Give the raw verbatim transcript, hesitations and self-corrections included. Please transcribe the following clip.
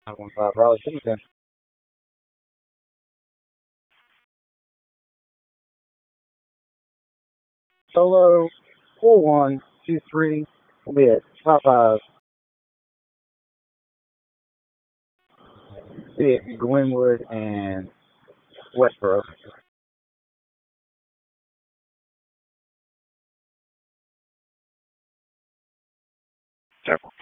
nine one five Raleigh Citizen. Solo four one two three. We'll be at five five. Be at Glenwood and Westboro. Several.